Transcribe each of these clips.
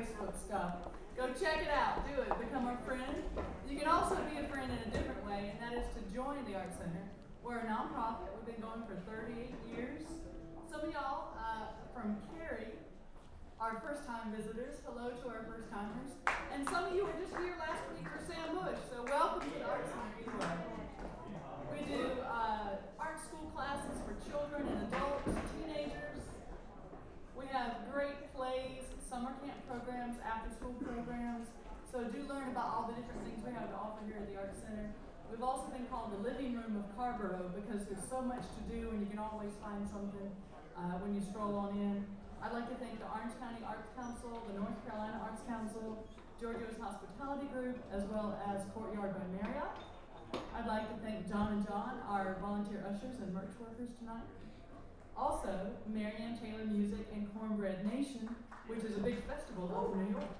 Facebook stuff. Go check it out. Do it. Become our friend. You can also be a friend in a different way, and that is to join the Art Center. We're a nonprofit. We've been going for 38 years. Some of y'all from Cary are first-time visitors. Hello to our first-timers. And some of you were just here last week for Sam Bush, so welcome to the Art Center anyway. We do art school classes for children and adults, teenagers. We have great plays, summer camp programs, after-school programs. So do learn about all the different things we have to offer here at the Art Center. We've also been called the living room of Carborough because there's so much to do and you can always find something when you stroll on in. I'd like to thank the Orange County Arts Council, the North Carolina Arts Council, Giorgio's Hospitality Group, as well as Courtyard by Marriott. I'd like to thank John and John, our volunteer ushers and merch workers tonight. Also, Marianne Taylor Music and Cornbread Nation, which is a big festival over New York.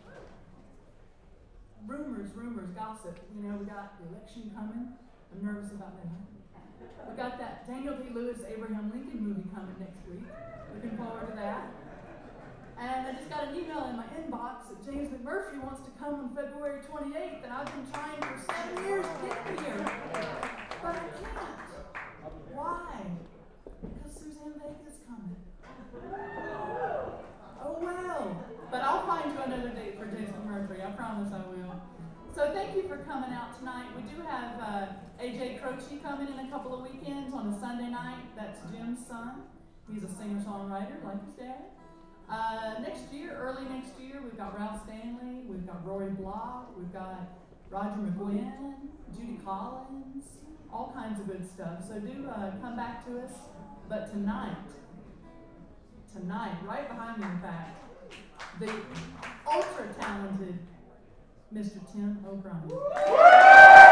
Rumors, gossip. You know, we got the election coming. I'm nervous about that. We got that Daniel Day-Lewis Abraham Lincoln movie coming next week. Looking forward to that. And I just got an email in my inbox that James McMurphy wants to come on February 28th, and I've been trying for 7 years to get him here. But I can't. Why? Because Suzanne Vega is coming. Oh well. But I'll find you another date for James McMurphy. I promise I will. So thank you for coming out tonight. We do have A.J. Croce coming in a couple of weekends on a Sunday night. That's Jim's son. He's a singer-songwriter like his dad. Early next year, we've got Ralph Stanley, we've got Rory Block, we've got Roger McGuinn, Judy Collins, all kinds of good stuff. So do come back to us. But tonight, right behind me in fact, the ultra-talented Mr. Tim O'Brien.